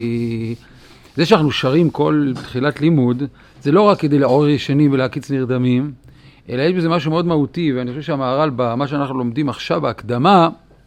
זה שאנחנו שרים כל תחילת לימוד, זה לא רק כדי לעורר ישנים ולהקיץ נרדמים, אלא יש בזה משהו מאוד מהותי, ואני חושב שהמהר"ל, במה שאנחנו לומדים עכשיו בהקדמה,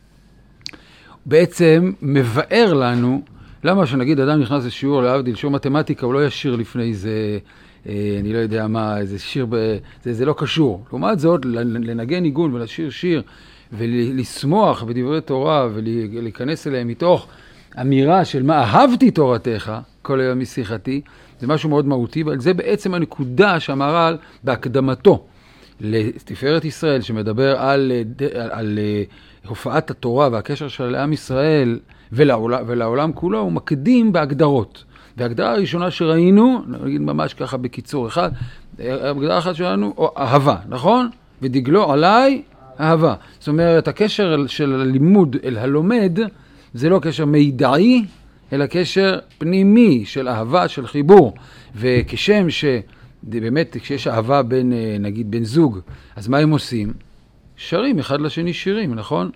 בעצם מבאר לנו, למה שנגיד אדם נכנס לשיעור, להבדיל, שיעור מתמטיקה, הוא לא ישיר לפני זה, אני לא יודע מה, איזה שיר, זה לא קשור. לעומת זאת, לנגן ניגון ולשיר שיר, ולשמוח בדברי תורה, ולהיכנס אליהם מתוך אמירה של מה אהבתי תורתך, כל היום משיחתי, זה משהו מאוד מהותי, אבל זה בעצם הנקודה שהמהר"ל בהקדמתו לתפארת ישראל, שמדבר על הופעת התורה והקשר של לעם ישראל ולעולם כולו, הוא מקדים בהגדרות. וההגדרה הראשונה שראינו, נגיד ממש ככה בקיצור אחד, ההגדרה אחת שלנו, אהבה, נכון? ודגלו עליי אהבה. זאת אומרת, הקשר של הלימוד אל הלומד, זה לא קשר מידעי, אלא קשר פנימי של אהבה, של חיבור. וכשם שבאמת כשיש אהבה בין, נגיד, בין זוג, אז מה הם עושים? שרים אחד לשני שירים, נכון?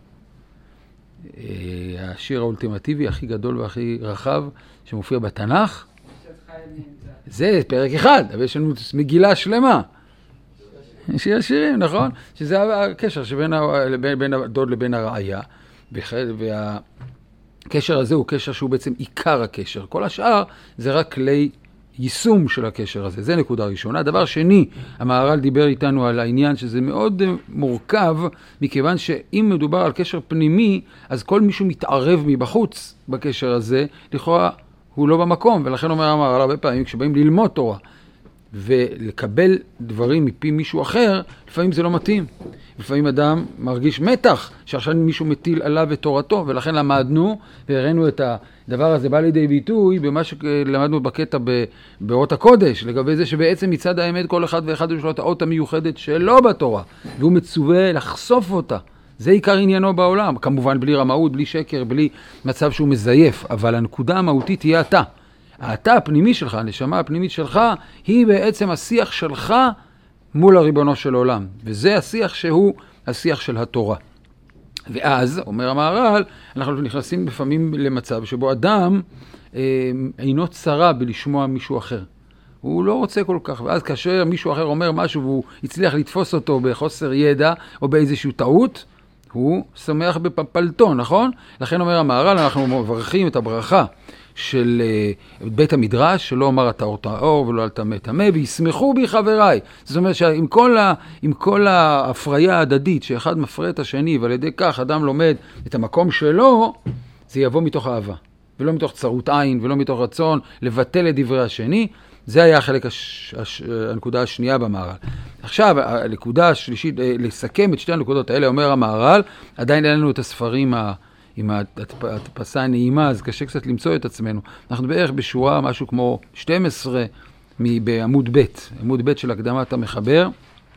השיר האולטימטיבי הכי גדול והכי רחב שמופיע בתנ"ך, זה פרק אחד, אבל יש לנו מגילה שלמה. שיר שירים, נכון? שזה הקשר שבין הדוד לבין הרעיה, והקשר הזה הוא קשר שהוא בעצם עיקר הקשר. כל השאר זה רק כלי יישום של הקשר הזה. זה נקודה ראשונה. דבר שני, המהר"ל דיבר איתנו על העניין שזה מאוד מורכב, מכיוון שאם מדובר על קשר פנימי, אז כל מישהו מתערב מבחוץ בקשר הזה, לכאורה הוא לא במקום, ולכן אומר המהר"ל הרבה פעמים, כשבאים ללמוד תורה, ולקבל דברים מפי מישהו אחר, לפעמים זה לא מתאים. לפעמים אדם מרגיש מתח, שעכשיו מישהו מטיל עליו את תורתו, ולכן למדנו, והראינו את הדבר הזה בא לידי ביטוי, במה שלמדנו בקטע באורות הקודש, לגבי זה שבעצם מצד האמת כל אחד ואחד יש לו את האות המיוחדת שלא בתורה, והוא מצווה לחשוף אותה. זה עיקר עניינו בעולם, כמובן בלי רמאות, בלי שקר, בלי מצב שהוא מזייף, אבל הנקודה המהותית היא אתה. אתה הפנימי שלך, הנשמה הפנימית שלך, היא בעצם השיח שלך מול הריבונו של עולם. וזה השיח שהוא השיח של התורה. ואז, אומר המהר"ל, אנחנו נכנסים לפעמים למצב שבו אדם אינו צרה בלשמוע מישהו אחר. הוא לא רוצה כל כך, ואז כאשר מישהו אחר אומר משהו והוא הצליח לתפוס אותו בחוסר ידע או באיזושהי טעות, הוא שמח בפלטו, נכון? לכן אומר המהר"ל, אנחנו מברכים את הברכה של בית המדרש, שלא אומר אתה אור טהור ולא אל תמא טמא, וישמחו בי חבריי. זאת אומרת שעם כל ההפריה ההדדית, שאחד מפרה את השני, ועל ידי כך אדם לומד את המקום שלו, זה יבוא מתוך אהבה, ולא מתוך צרות עין, ולא מתוך רצון לבטל את דברי השני. זה היה החלק הנקודה השנייה במהר"ל. עכשיו, הנקודה השלישית, לסכם את שתי הנקודות האלה, אומר המהר"ל, עדיין אין לנו את הספרים עם ההדפסה הנעימה, אז קשה קצת למצוא את עצמנו. אנחנו בערך בשורה משהו כמו 12 בעמוד ב', עמוד ב' של הקדמת המחבר.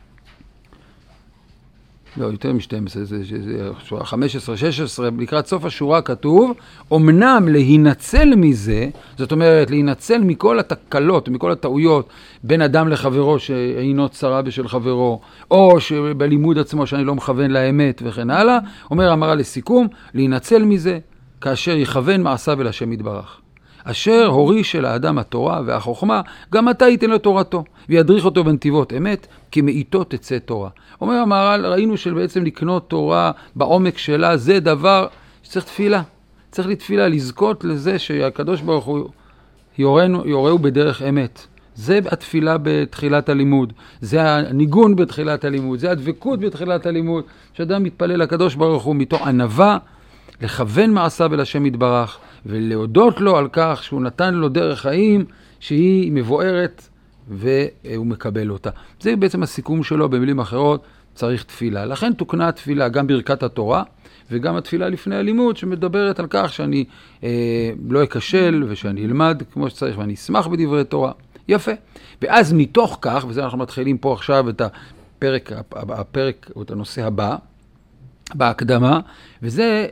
לא, יותר מ-12, זה שורה 15, 16, לקראת סוף השורה כתוב, אמנם להינצל מזה, זאת אומרת, להינצל מכל התקלות, מכל הטעויות, בין אדם לחברו שאינו צרה בשל חברו, או שבלימוד עצמו שאני לא מכוון לאמת וכן הלאה, אומר המהר"ל לסיכום, להינצל מזה, כאשר יכוון מעשיו אל השם יתברך. אשר הוריש אל האדם התורה והחוכמה, גם אתה ייתן לו תורתו, וידריך אותו בנתיבות אמת, כי מאיתו תצא תורה. אומר המהר"ל, ראינו שבעצם לקנות תורה בעומק שלה, זה דבר שצריך תפילה. צריך לתפילה, לזכות לזה שהקדוש ברוך הוא יורהו בדרך אמת. זה התפילה בתחילת הלימוד, זה הניגון בתחילת הלימוד, זה הדבקות בתחילת הלימוד, שאדם מתפלל לקדוש ברוך הוא מתוך ענווה, לכוון מעשיו אל השם יתברך, ולהודות לו על כך שהוא נתן לו דרך חיים שהיא מבוארת והוא מקבל אותה. זה בעצם הסיכום שלו, במילים אחרות צריך תפילה. לכן תוקנה התפילה גם ברכת התורה וגם התפילה לפני הלימוד שמדברת על כך שאני לא אכשל ושאני אלמד כמו שצריך ואני אשמח בדברי תורה. יפה. ואז מתוך כך, וזה אנחנו מתחילים פה עכשיו את הפרק או את הנושא הבא, בהקדמה, וזה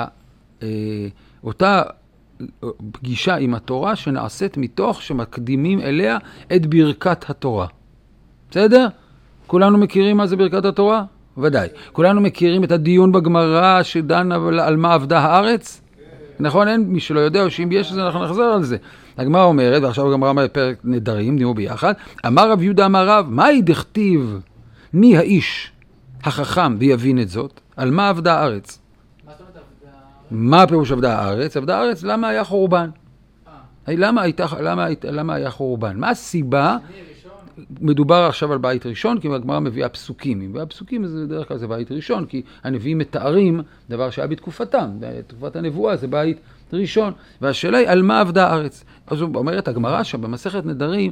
אותה פגישה עם התורה שנעשית מתוך שמקדימים אליה את ברכת התורה. בסדר? כולנו מכירים מה זה ברכת התורה? ודאי. כולנו מכירים את הדיון בגמרא שדנה על מה עבדה הארץ? נכון, אין מי שלא יודע, או שאם יש את זה, אנחנו נחזר על זה. הגמרא אומרת, ועכשיו הגמרא אומרת פרק נדרים, דימו ביחד, אמר רב יהודה אמר רב, מהי דכתיב מי האיש החכם ויבין את זאת? על מה עבדה הארץ? מה הפירוש עבדה הארץ? עבדה הארץ, למה היה חורבן? למה היה חורבן? מה הסיבה? מדובר עכשיו על בית ראשון, כי הגמרא מביאה פסוקים. והפסוקים זה בדרך כלל זה בית ראשון, כי הנביאים מתארים דבר שהיה בתקופתם. בתקופת הנבואה זה בית ראשון. והשאלה היא, על מה עבדה הארץ? אז אומרת הגמרא שם במסכת נדרים,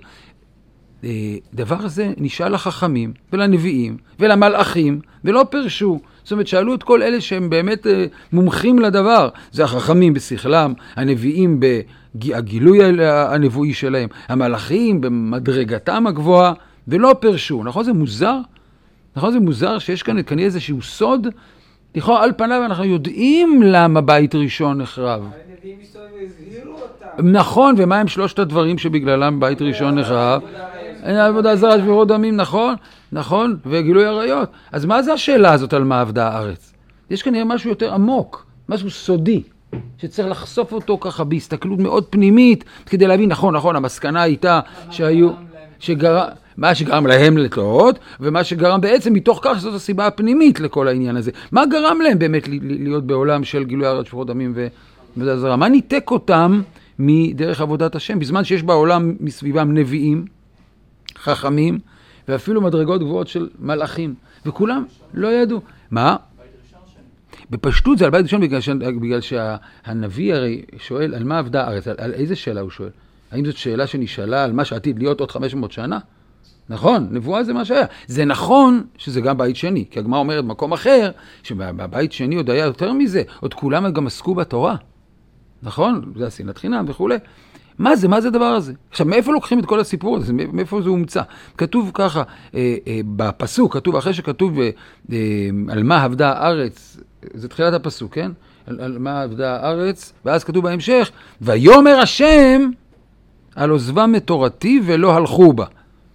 דבר הזה נשאל לחכמים ולנביאים ולמלאכים ולא פרשו. זאת אומרת, שאלו את כל אלה שהם באמת מומחים לדבר. זה החכמים בשכלם, הנביאים בגילוי הנבואי שלהם, המלאכים במדרגתם הגבוהה, ולא פרשו. נכון זה מוזר? נכון זה מוזר שיש כאן כנראה איזשהו סוד? לכאורה על פניו אנחנו יודעים למה בית ראשון נחרב. הנביאים הזהירו אותם. נכון, ומה הם שלושת הדברים שבגללם בית ראשון נחרב? עבודה זרה, שבירות דמים, נכון, נכון, וגילוי עריות. אז מה זה השאלה הזאת על מה עבדה הארץ? יש כנראה משהו יותר עמוק, משהו סודי, שצריך לחשוף אותו ככה בהסתכלות מאוד פנימית, כדי להבין, נכון, המסקנה הייתה שהיו, מה שגרם להם לטעות, ומה שגרם בעצם מתוך כך שזאת הסיבה הפנימית לכל העניין הזה. מה גרם להם באמת להיות בעולם של גילוי עריות, שבירות דמים ועבודה זרה? מה ניתק אותם מדרך עבודת השם, בזמן שיש בעולם מסביבם נביאים, חכמים, ואפילו מדרגות גבוהות של מלאכים, וכולם לא ידעו. מה? בפשטות זה על בית ראשון, בגלל שהנביא הרי שואל על מה עבדה הארץ, על איזה שאלה הוא שואל? האם זאת שאלה שנשאלה על מה שעתיד להיות עוד 500 שנה? נכון, נבואה זה מה שהיה. זה נכון שזה גם בית שני, כי הגמרא אומרת מקום אחר, שבבית שני עוד היה יותר מזה, עוד כולם גם עסקו בתורה. נכון? זה השנאת חינם וכו'. מה זה הדבר הזה? עכשיו, מאיפה לוקחים את כל הסיפור הזה? מאיפה זה הומצא? כתוב ככה, בפסוק, כתוב, אחרי שכתוב על מה עבדה הארץ, זה תחילת הפסוק, כן? על מה עבדה הארץ, ואז כתוב בהמשך, ויאמר השם על עוזבם את תורתי ולא הלכו בה.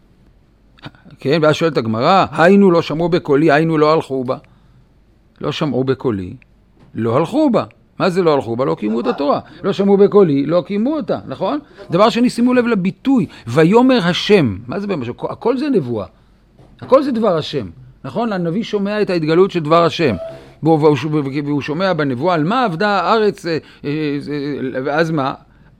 כן? ואז שואלת הגמרא, היינו לא שמעו בקולי, היינו לא הלכו בה. לא שמעו בקולי, לא הלכו בה. מה זה לא הלכו בה? לא קיימו את התורה. לא שמעו בקולי, לא קיימו אותה, נכון? דבר שני, שימו לב לביטוי, ויאמר השם. מה זה במשהו? הכל זה נבואה. הכל זה דבר השם. נכון? הנביא שומע את ההתגלות של דבר השם. והוא שומע בנבואה על מה עבדה הארץ, ואז מה?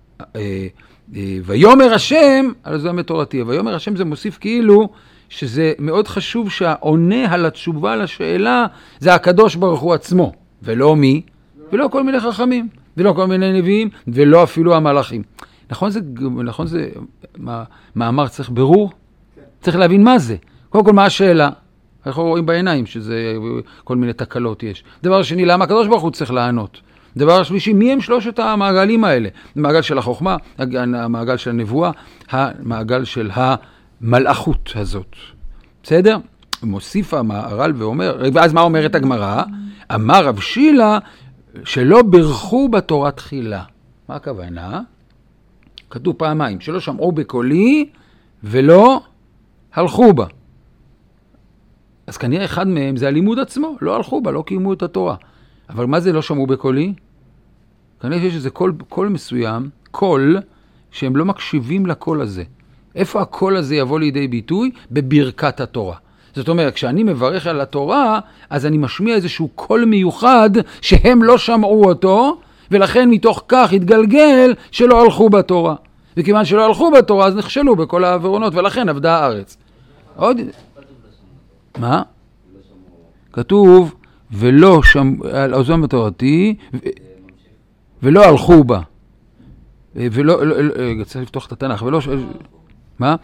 ויאמר השם, על זה מתורתי. ויאמר השם זה מוסיף כאילו שזה מאוד חשוב שהעונה על התשובה לשאלה זה הקדוש ברוך הוא עצמו, ולא מי? ולא כל מיני חכמים, ולא כל מיני נביאים, ולא אפילו המלאכים. נכון זה מאמר צריך ברור? צריך להבין מה זה. קודם כל מה השאלה? אנחנו רואים בעיניים שזה כל מיני תקלות יש. דבר שני, למה הקדוש ברוך הוא צריך לענות? דבר שלישי, מי הם שלושת המעגלים האלה? המעגל של החוכמה, המעגל של הנבואה, המעגל של המלאכות הזאת. בסדר? מוסיף המהר"ל ואומר, ואז מה אומרת הגמרא? אמר רב שילה, שלא ברכו בתורה תחילה. מה הכוונה? כתוב פעמיים, שלא שמעו בקולי ולא הלכו בה. אז כנראה אחד מהם זה הלימוד עצמו, לא הלכו בה, לא קיימו את התורה. אבל מה זה לא שמעו בקולי? כנראה שיש איזה קול מסוים, קול שהם לא מקשיבים לקול הזה. איפה הקול הזה יבוא לידי ביטוי? בברכת התורה. זאת אומרת, כשאני מברך על התורה, אז אני משמיע איזשהו קול מיוחד שהם לא שמעו אותו, ולכן מתוך כך התגלגל שלא הלכו בתורה. וכיוון שלא הלכו בתורה, אז נכשלו בכל העבירונות, ולכן עבדה הארץ. עוד... מה? כתוב, ולא שמעו, על עוזבם בתורתי, ולא הלכו בה. ולא, צריך לפתוח את התנ"ך, ולא... מה?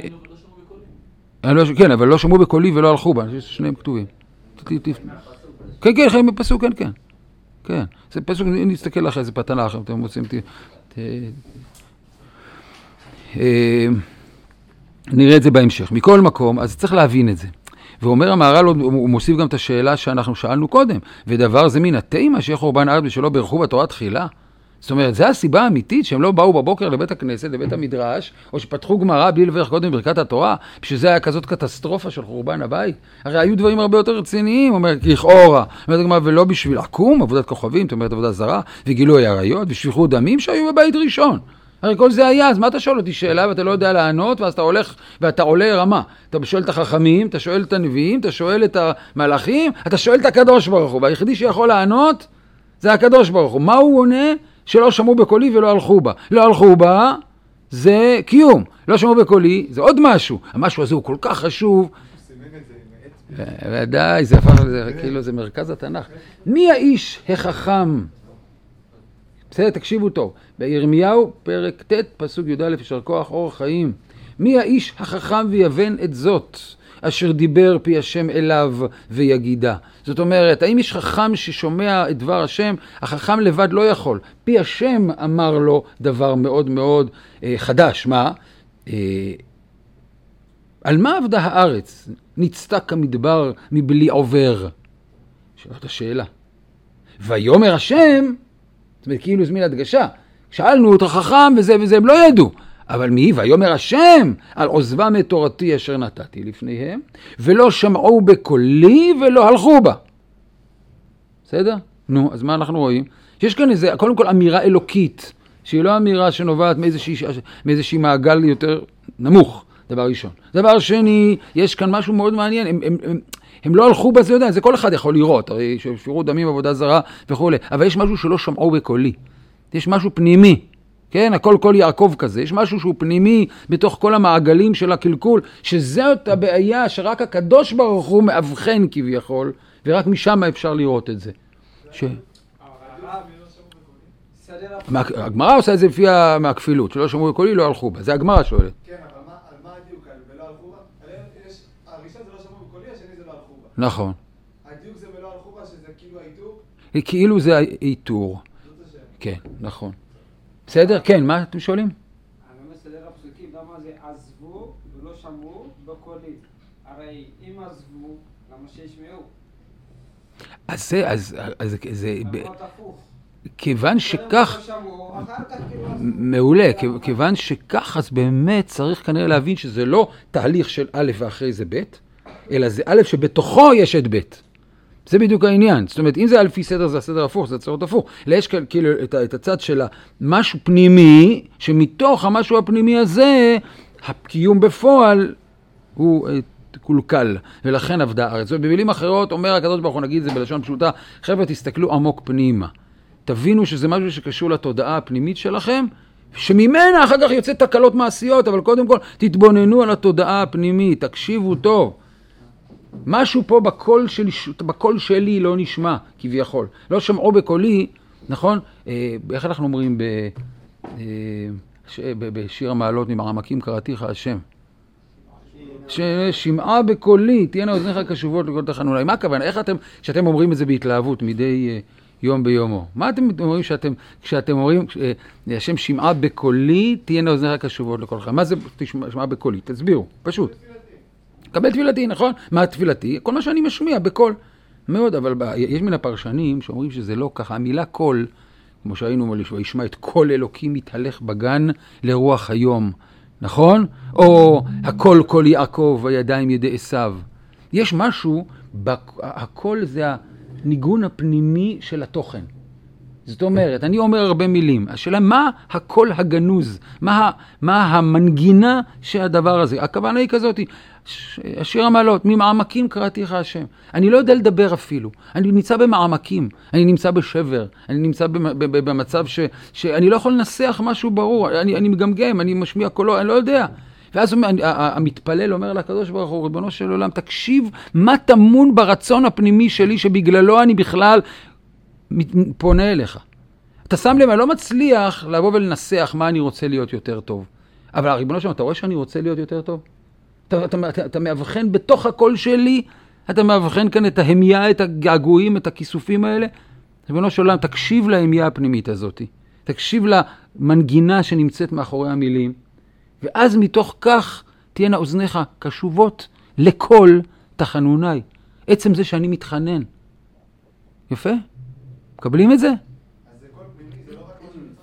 כן, אבל לא שמעו בקולי ולא הלכו בה, שניהם כתובים. כן, בפסוק, כן. זה פסוק, אם נסתכל אחרי זה בתנ"ך, אתם רוצים... נראה את זה בהמשך. מכל מקום, אז צריך להבין את זה. ואומר המהר"ל, הוא מוסיף גם את השאלה שאנחנו שאלנו קודם, ודבר זה מן התימה שיהיה חורבן הארץ ושלא ברכו בתורה תחילה. זאת אומרת, זו הסיבה האמיתית שהם לא באו בבוקר לבית הכנסת, לבית המדרש, או שפתחו גמרא בלי לברך קודם ברכת התורה, בשביל זה היה כזאת קטסטרופה של חורבן הבית. הרי היו דברים הרבה יותר רציניים, אומר, לכאורה, אומרת הגמרא, ולא בשביל עקום, עבודת כוכבים, זאת אומרת, עבודה זרה, וגילוי עריות, ושפיכות דמים שהיו בבית ראשון. הרי כל זה היה, אז מה אתה שואל אותי שאלה ואתה לא יודע לענות, ואז אתה הולך ואתה עולה רמה. אתה שואל את החכמים, אתה שואל את הנביאים, אתה שואל את המלאכים, אתה שואל את הקדוש ברוך הוא, והיחידי שיכול לענות זה הקדוש ברוך הוא. מה הוא עונה? שלא שמעו בקולי ולא הלכו בה. לא הלכו בה זה קיום. לא שמעו בקולי זה עוד משהו. המשהו הזה הוא כל כך חשוב. ודאי, זה הפך לזה, כאילו זה מרכז התנ"ך. מי האיש החכם? בסדר, תקשיבו טוב. בירמיהו, פרק ט', פסוק י"א, ישר כוח אור חיים. מי האיש החכם ויבן את זאת, אשר דיבר פי השם אליו ויגידה? זאת אומרת, האם יש חכם ששומע את דבר השם? החכם לבד לא יכול. פי השם אמר לו דבר מאוד מאוד חדש. מה? על מה עבדה הארץ? נצתה כמדבר מבלי עובר. שאלת השאלה. ויאמר השם, זאת אומרת, כאילו זמין הדגשה. שאלנו אותו חכם וזה וזה, הם לא ידעו. אבל מי? ויאמר השם, על עוזבם את תורתי אשר נתתי לפניהם, ולא שמעו בקולי ולא הלכו בה. בסדר? נו, אז מה אנחנו רואים? יש כאן איזה, קודם כל אמירה אלוקית, שהיא לא אמירה שנובעת מאיזושהי מעגל יותר נמוך, דבר ראשון. דבר שני, יש כאן משהו מאוד מעניין, הם לא הלכו בה, זה יודע, זה כל אחד יכול לראות, הרי שפירות דמים, עבודה זרה וכו', אבל יש משהו שלא שמעו בקולי. יש משהו פנימי. כן, הכל כל יעקב כזה, יש משהו שהוא פנימי בתוך כל המעגלים של הקלקול, שזאת הבעיה שרק הקדוש ברוך הוא מאבחן כביכול, ורק משם אפשר לראות את זה. הגמרא עושה את זה לפי מהכפילות, שלא שמעו בקולי, לא הלכו בה, זה הגמרא שואלת. כן, אבל על מה הדיוק ולא הלכו בה? הראשון זה לא שמעו בקולי, השני זה לא הלכו בה. נכון. הדיוק זה ולא הלכו בה, שזה כאילו האיתור? כאילו זה האיתור. כן, נכון. בסדר? כן, מה אתם שואלים? אני מסדר הפסוקים, למה זה עזבו ולא שמעו בקולי? הרי אם עזבו, למה שישמעו? אז זה... למרות הפוך. כיוון שכך... מעולה, כיוון שכך, אז באמת צריך כנראה להבין שזה לא תהליך של א' ואחרי זה ב', אלא זה א' שבתוכו יש את ב'. זה בדיוק העניין. זאת אומרת, אם זה לפי סדר, זה הסדר הפוך, זה הצורת הפוך. אלא יש כאילו את הצד של משהו פנימי, שמתוך המשהו הפנימי הזה, הקיום בפועל הוא קולקל, ולכן עבדה הארץ. ובמילים אחרות, אומר הקדוש ברוך הוא, נגיד את זה בלשון פשוטה, חבר'ה, תסתכלו עמוק פנימה. תבינו שזה משהו שקשור לתודעה הפנימית שלכם, שממנה אחר כך יוצא תקלות מעשיות, אבל קודם כל תתבוננו על התודעה הפנימית, תקשיבו טוב. משהו פה בקול שלי לא נשמע, כביכול. לא שמעו בקולי, נכון? איך אנחנו אומרים בשיר המעלות, ממעמקים קראתיך השם? ששמעה בקולי, תהיינה אוזניך קשובות לכל תחנוני. מה הכוונה? איך אתם, כשאתם אומרים את זה בהתלהבות מדי יום ביומו? מה אתם אומרים כשאתם אומרים, השם שמעה בקולי, תהיינה אוזניך קשובות לכל תחנוני? מה זה שמעה בקולי? תסבירו, פשוט. קבל תפילתי, נכון? מה תפילתי? כל מה שאני משמיע בקול. מאוד, אבל יש מן הפרשנים שאומרים שזה לא ככה. המילה קול, כמו שהיינו וישמע את קול אלוקים מתהלך בגן לרוח היום. נכון? או הקול קול יעקב הידיים ידי עשיו. יש משהו, הקול זה הניגון הפנימי של התוכן. זאת אומרת, אני אומר הרבה מילים. השאלה, מה הקול הגנוז? מה המנגינה שהדבר הזה? הכוונה היא כזאת, השיר המעלות, ממעמקים קראתיך השם. אני לא יודע לדבר אפילו. אני נמצא במעמקים, אני נמצא בשבר, אני נמצא במצב שאני לא יכול לנסח משהו ברור. אני מגמגם, אני משמיע קולו, אני לא יודע. ואז המתפלל אומר לקדוש ברוך הוא, ריבונו של עולם, תקשיב מה טמון ברצון הפנימי שלי שבגללו אני בכלל פונה אליך. אתה שם לב, אני לא מצליח לבוא ולנסח מה אני רוצה להיות יותר טוב. אבל הריבונו שלנו, אתה רואה שאני רוצה להיות יותר טוב? אתה מאבחן בתוך הקול שלי, אתה מאבחן כאן את ההמיה, את הגעגועים, את הכיסופים האלה. ריבונו של עולם, תקשיב להמיה הפנימית הזאת. תקשיב למנגינה שנמצאת מאחורי המילים. ואז מתוך כך תהיינה אוזניך קשובות לכל תחנוני. עצם זה שאני מתחנן. יפה? מקבלים את זה? אז זה קול פנימי, זה לא רק משהו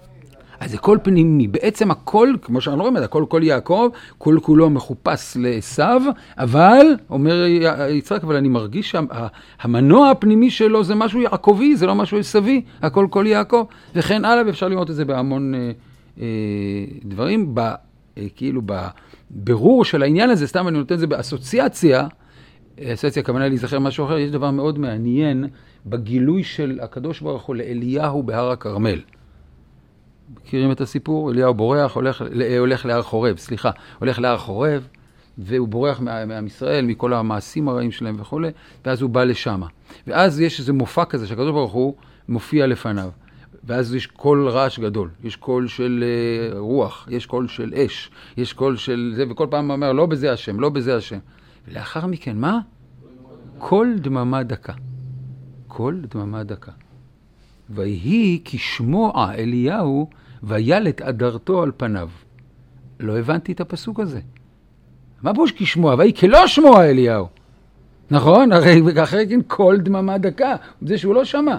אז זה קול פנימי. בעצם הכל, כמו שאנחנו רואים, הכל קול יעקב, כל כולו מחופש לעשיו, אבל, אומר יצחק, אבל אני מרגיש שהמנוע הפנימי שלו זה משהו יעקבי, זה לא משהו עשוי, הכל קול יעקב, וכן הלאה, ואפשר לראות את זה בהמון דברים, כאילו בבירור של העניין הזה, סתם אני נותן את זה באסוציאציה, אסוציאציה הכוונה להיזכר משהו אחר, יש דבר מאוד מעניין בגילוי של הקדוש ברוך הוא לאליהו בהר הכרמל. מכירים את הסיפור? אליהו בורח, הולך להר חורב, הולך להר חורב, והוא בורח מעם ישראל, מכל המעשים הרעים שלהם וכו', ואז הוא בא לשם. ואז יש איזה מופע כזה שהקדוש ברוך הוא מופיע לפניו. ואז יש קול רעש גדול, יש קול של רוח, יש קול של אש, יש קול של זה, וכל פעם הוא אומר, לא בזה השם, לא בזה השם. ולאחר מכן, מה? קול דממה דקה. קול דממה דקה. ויהי כשמוע אליהו, וילת אדרתו על פניו. לא הבנתי את הפסוק הזה. מה בוש כשמוע? ויהי כלא שמוע אליהו. נכון? הרי אחרי כן קול דממה דקה. זה שהוא לא שמע.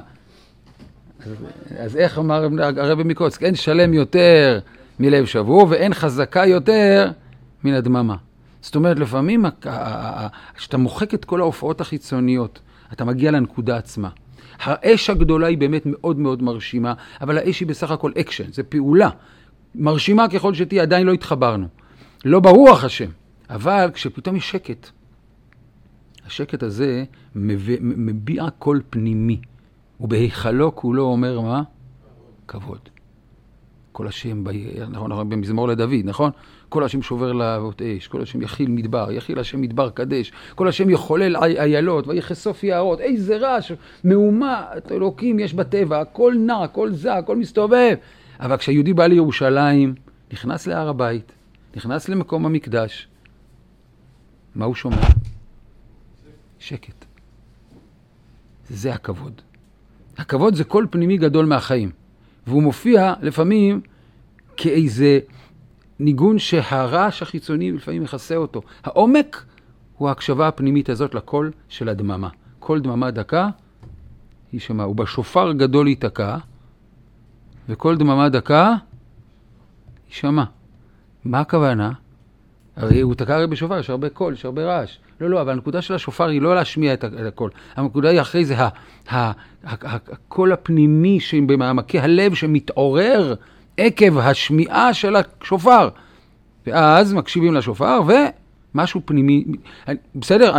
אז איך אמר הרב מקוצק? אין שלם יותר מלב שבור, ואין חזקה יותר מן הדממה. זאת אומרת, לפעמים כשאתה מוחק את כל ההופעות החיצוניות, אתה מגיע לנקודה עצמה. האש הגדולה היא באמת מאוד מאוד מרשימה, אבל האש היא בסך הכל אקשן, זה פעולה. מרשימה ככל שתהיה, עדיין לא התחברנו. לא ברוח השם. אבל כשפתאום יש שקט, השקט הזה מביע קול פנימי. ובהיכלו כולו אומר מה? כבוד. כל השם, נכון, במזמור לדוד, נכון? כל השם שובר להבות אש, כל השם יכיל מדבר, יכיל השם מדבר קדש, כל השם יחולל איילות, ויחשוף יערות, איזה רעש, מהומה, אלוקים יש בטבע, הכל נע, הכל זה, הכל מסתובב. אבל כשיהודי בא לירושלים, נכנס להר הבית, נכנס למקום המקדש, מה הוא שומע? שקט. זה הכבוד. הכבוד זה קול פנימי גדול מהחיים, והוא מופיע לפעמים כאיזה ניגון שהרעש החיצוני לפעמים מכסה אותו. העומק הוא ההקשבה הפנימית הזאת לקול של הדממה. קול דממה דקה, היא שמה, ובשופר גדול ייתקע, וקול דממה דקה, היא שמה. מה הכוונה? הרי הוא תקע הרי בשופר, יש הרבה קול, יש הרבה רעש. לא, אבל הנקודה של השופר היא לא להשמיע את הקול. הנקודה היא אחרי זה הקול הפנימי במעמקי הלב שמתעורר עקב השמיעה של השופר. ואז מקשיבים לשופר ומשהו פנימי. בסדר?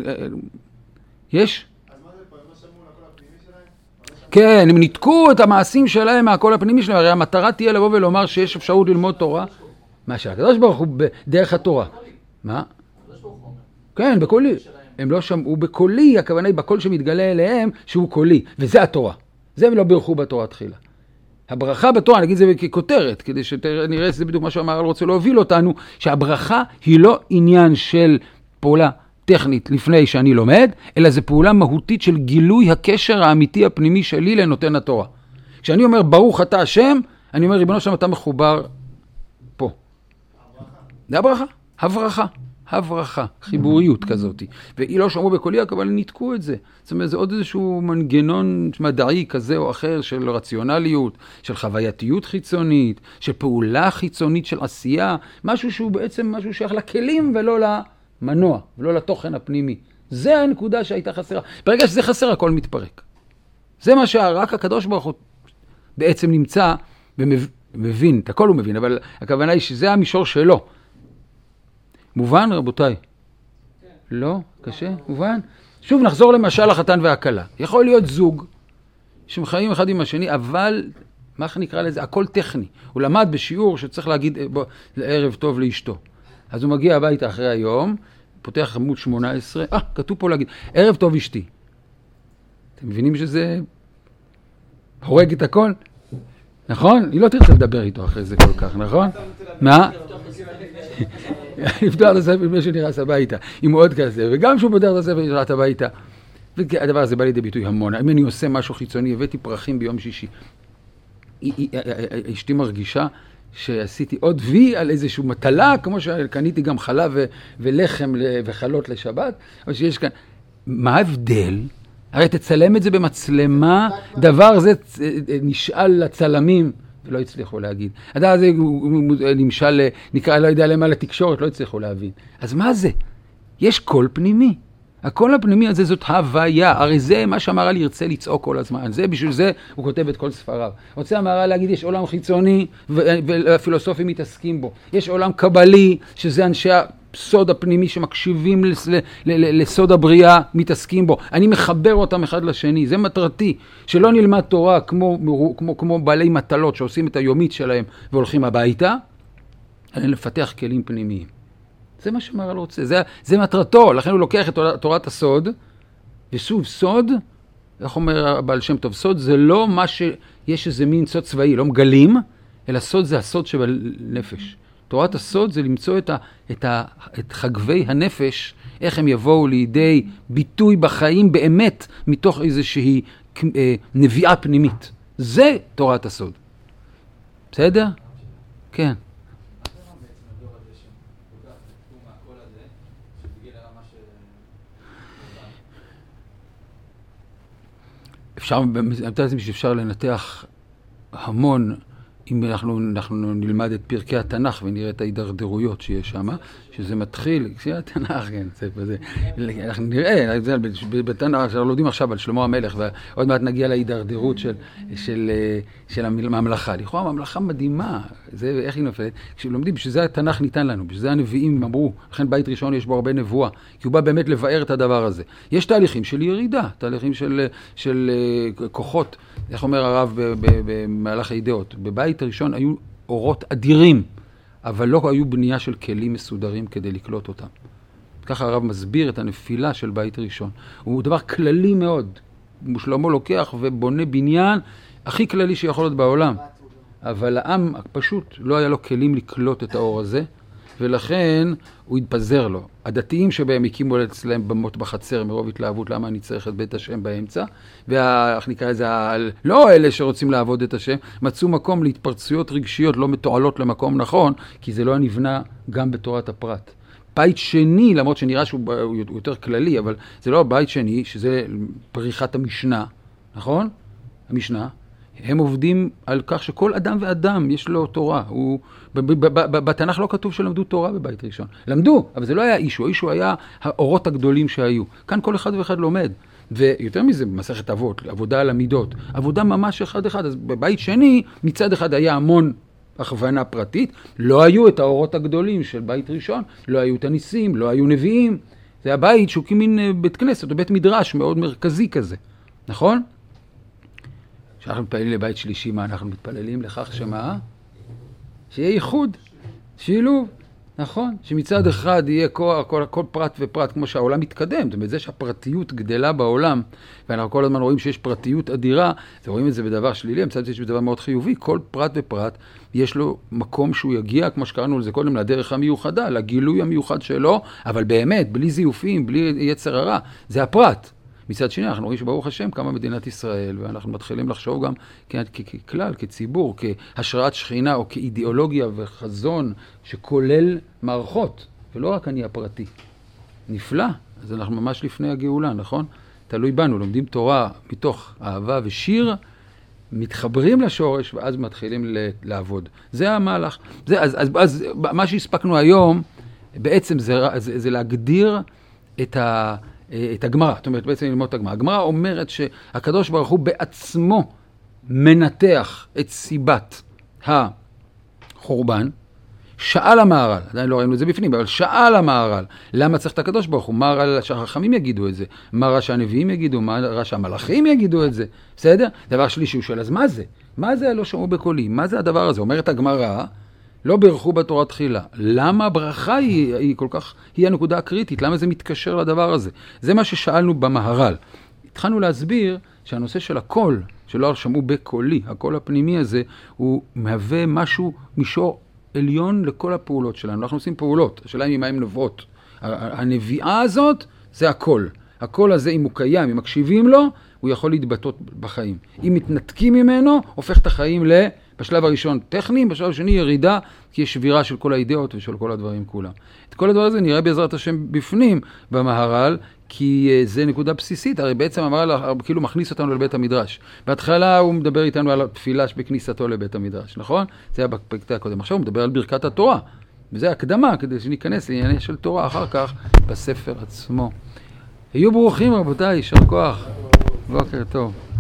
יש? אז מה זה פה? הם לא שמעו לקול הפנימי שלהם? כן, הם ניתקו את המעשים שלהם מהקול הפנימי שלהם. הרי המטרה תהיה לבוא ולומר שיש אפשרות ללמוד תורה. מה שהקדוש ברוך הוא בדרך התורה. מה? כן, בקולי. הם לא שמעו בקולי, הכוונה היא בקול שמתגלה אליהם שהוא קולי, וזה התורה. זה הם לא בירכו בתורה תחילה. הברכה בתורה, נגיד זה ככותרת, כדי שנראה את זה בדיוק מה שאמר, רוצה להוביל אותנו, שהברכה היא לא עניין של פעולה טכנית לפני שאני לומד, אלא זה פעולה מהותית של גילוי הקשר האמיתי הפנימי שלי לנותן התורה. כשאני אומר ברוך אתה השם, אני אומר ריבונו שם אתה מחובר פה. זה הברכה, הברכה, חיבוריות כזאת. והיא לא שמעו בקולי, אבל ניתקו את זה. זאת אומרת, זה עוד איזשהו מנגנון מדעי כזה או אחר של רציונליות, של חווייתיות חיצונית, של פעולה חיצונית של עשייה, משהו שהוא בעצם משהו שייך לכלים ולא למנוע, ולא לתוכן הפנימי. זה הנקודה שהייתה חסרה. ברגע שזה חסר, הכל מתפרק. זה מה שרק הקדוש ברוך הוא בעצם נמצא ומבין, את הכל הוא מבין, אבל הכוונה היא שזה המישור שלו. מובן, רבותיי? כן. לא? קשה? מובן? שוב נחזור למשל החתן והכלה. יכול להיות זוג שמחיים אחד עם השני, אבל מה נקרא לזה? הכל טכני. הוא למד בשיעור שצריך להגיד ערב טוב לאשתו. אז הוא מגיע הביתה אחרי היום, פותח עמוד 18, כתוב פה להגיד, ערב טוב אשתי. אתם מבינים שזה הורג את הכל? נכון? היא לא תרצה לדבר איתו אחרי זה כל כך, נכון? מה? לפתוח את הספר לפני שנראה הביתה, היא מאוד כזה, וגם שהוא פותח את הספר נראה הביתה. והדבר הזה בא לידי ביטוי המון. אם אני עושה משהו חיצוני, הבאתי פרחים ביום שישי. אשתי מרגישה שעשיתי עוד וי על איזושהי מטלה, כמו שקניתי גם חלב ולחם וחלות לשבת, אבל שיש כאן, מה ההבדל? הרי תצלם את זה במצלמה, דבר זה נשאל לצלמים, ולא הצליחו להגיד. הדבר הזה למשל נקרא, לא יודע למה לתקשורת, לא הצליחו להבין. אז מה זה? יש קול פנימי. הקול הפנימי הזה זאת הוויה, הרי זה מה שהמהר"ל ירצה לצעוק כל הזמן, זה בשביל זה הוא כותב את כל ספריו. רוצה המהר"ל להגיד, יש עולם חיצוני והפילוסופים מתעסקים בו, יש עולם קבלי שזה אנשי הסוד הפנימי שמקשיבים לסוד הבריאה מתעסקים בו, אני מחבר אותם אחד לשני, זה מטרתי, שלא נלמד תורה כמו בעלי מטלות שעושים את היומית שלהם והולכים הביתה, אלא לפתח כלים פנימיים. זה מה שהמהר"ל רוצה, זה מטרתו, לכן הוא לוקח את תורת הסוד, ושוב, סוד, איך אומר בעל שם טוב, סוד זה לא מה שיש איזה מין סוד צבאי, לא מגלים, אלא סוד זה הסוד שבנפש. תורת הסוד זה למצוא את חגבי הנפש, איך הם יבואו לידי ביטוי בחיים באמת, מתוך איזושהי נביאה פנימית. זה תורת הסוד. בסדר? כן. אפשר לנתח המון, אם אנחנו נלמד את פרקי התנ"ך ונראה את ההידרדרויות שיש שם, שזה מתחיל, התנ"ך, כן, אנחנו נראה, בתנ"ך, אנחנו לומדים עכשיו על שלמה המלך, ועוד מעט נגיע להידרדרות של הממלכה. לכאורה הממלכה מדהימה, זה איך היא נופלת, כשלומדים, בשביל זה התנ"ך ניתן לנו, בשביל זה הנביאים אמרו, לכן בית ראשון יש בו הרבה נבואה, כי הוא בא באמת לבאר את הדבר הזה. יש תהליכים של ירידה, תהליכים של כוחות, איך אומר הרב במהלך הידיעות, בבית הראשון היו אורות אדירים, אבל לא היו בנייה של כלים מסודרים כדי לקלוט אותם. ככה הרב מסביר את הנפילה של בית ראשון. הוא דבר כללי מאוד. שלמה לוקח ובונה בניין הכי כללי שיכול להיות בעולם. אבל העם פשוט לא היה לו כלים לקלוט את האור הזה, ולכן הוא התפזר לו. הדתיים שבהם הקימו אצלם במות בחצר מרוב התלהבות, למה אני צריך את בית השם באמצע, ואיך נקרא את זה, לא אלה שרוצים לעבוד את השם, מצאו מקום להתפרצויות רגשיות לא מתועלות למקום נכון, כי זה לא נבנה גם בתורת הפרט. בית שני, למרות שנראה שהוא יותר כללי, אבל זה לא בית שני, שזה פריחת המשנה, נכון? המשנה. הם עובדים על כך שכל אדם ואדם יש לו תורה. בתנ"ך לא כתוב שלמדו תורה בבית ראשון. למדו, אבל זה לא היה אישו. אישו היה האורות הגדולים שהיו. כאן כל אחד ואחד לומד. ויותר מזה, במסכת אבות, עבודה על המידות. עבודה ממש אחד. אז בבית שני, מצד אחד היה המון הכוונה פרטית. לא היו את האורות הגדולים של בית ראשון. לא היו את הניסים, לא היו נביאים. זה הבית שהוא כמין בית כנסת, או בית מדרש מאוד מרכזי כזה. נכון? כשאנחנו מתפללים לבית שלישי, מה אנחנו מתפללים לכך שמה? שיהיה ייחוד, שילוב, נכון? שמצד אחד יהיה כל פרט ופרט כמו שהעולם מתקדם, זאת אומרת, זה שהפרטיות גדלה בעולם, ואנחנו כל הזמן רואים שיש פרטיות אדירה, רואים את זה בדבר שלילי, מצד זה בדבר מאוד חיובי, כל פרט ופרט יש לו מקום שהוא יגיע, כמו שקראנו לזה קודם, לדרך המיוחדה, לגילוי המיוחד שלו, אבל באמת, בלי זיופים, בלי יצר הרע, זה הפרט. מצד שני, אנחנו רואים שברוך השם קמה מדינת ישראל, ואנחנו מתחילים לחשוב גם ככלל, כציבור, כהשראת שכינה או כאידיאולוגיה וחזון שכולל מערכות, ולא רק אני הפרטי. נפלא, אז אנחנו ממש לפני הגאולה, נכון? תלוי בנו, לומדים תורה מתוך אהבה ושיר, מתחברים לשורש ואז מתחילים לעבוד. זה המהלך. אז מה שהספקנו היום, בעצם זה להגדיר את הגמרא, זאת אומרת, בעצם ללמוד את הגמרא. הגמרא אומרת שהקדוש ברוך הוא בעצמו מנתח את סיבת החורבן, שאל המהר"ל, עדיין לא ראינו את זה בפנים, אבל שאל המהר"ל, למה צריך את הקדוש ברוך הוא? מה רע שהחכמים יגידו את זה? מה רע שהנביאים יגידו? מה רע שהמלאכים יגידו את זה? בסדר? דבר שלישי הוא שואל, אז מה זה? מה זה לא שמעו בקולי? מה זה הדבר הזה? אומרת הגמרא, לא ברכו בתורה תחילה. למה הברכה היא כל כך, היא הנקודה הקריטית? למה זה מתקשר לדבר הזה? זה מה ששאלנו במהר"ל. התחלנו להסביר שהנושא של הקול, שלא שמעו בקולי, הקול הפנימי הזה, הוא מהווה משהו מישור עליון לכל הפעולות שלנו. אנחנו עושים פעולות, השאלה היא מה הן נובעות. הנביאה הזאת זה הקול. הקול הזה, אם הוא קיים, אם מקשיבים לו, הוא יכול להתבטאות בחיים. אם מתנתקים ממנו, הופך את החיים בשלב הראשון טכניים, בשלב השני ירידה, כי יש שבירה של כל האידאות ושל כל הדברים כולם. את כל הדבר הזה נראה בעזרת השם בפנים במהר"ל, כי זה נקודה בסיסית, הרי בעצם אמר כאילו מכניס אותנו לבית המדרש. בהתחלה הוא מדבר איתנו על התפילה בכניסתו לבית המדרש, נכון? זה היה בקטע הקודם. עכשיו הוא מדבר על ברכת התורה, וזה הקדמה כדי שניכנס לענייני של תורה אחר כך בספר עצמו. היו ברוכים רבותיי, יישר כוח, בוקר טוב.